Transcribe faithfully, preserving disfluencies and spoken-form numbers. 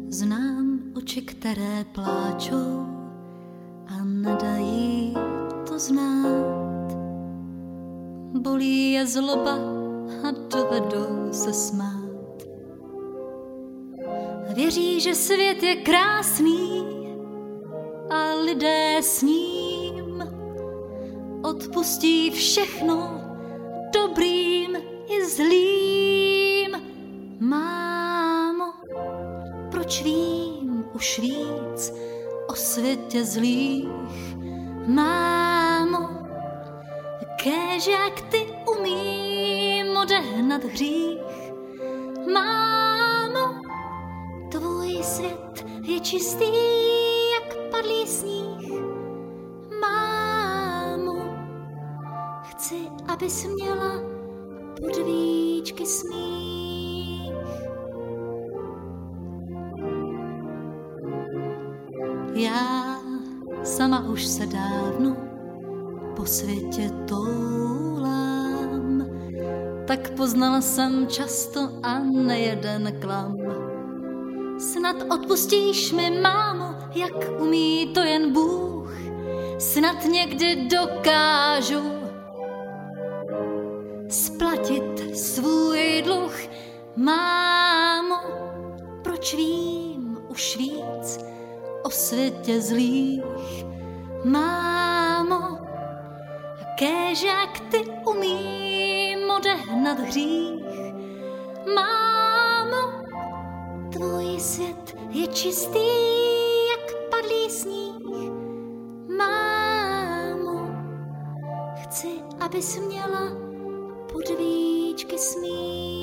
Znám oči, které pláčou a nedají to znát. Bolí je zloba a dovedou se smát. Věří, že svět je krásný a lidé s ním odpustí všechno dobrým i zlým. Mámo, proč vím už víc o světě zlých? Mámo, kéž jak ty umím odehnat hřích. Mámo, tvůj svět je čistý jak padlý sníh. Mámo, chci, abys měla podvíčky smích. Já sama už se dávno po světě toulám, tak poznala jsem často a nejeden klam. Snad odpustíš mi, mámo, jak umí to jen Bůh. Snad někdy dokážu splatit svůj dluh. Mámo, proč vím už víc o světě zlých? Mámo, kéž jak ty umím odehnat hřích. Mámo, tvůj svět je čistý jak padlý sníh. Mámo, chci, abys měla podvíčky smích.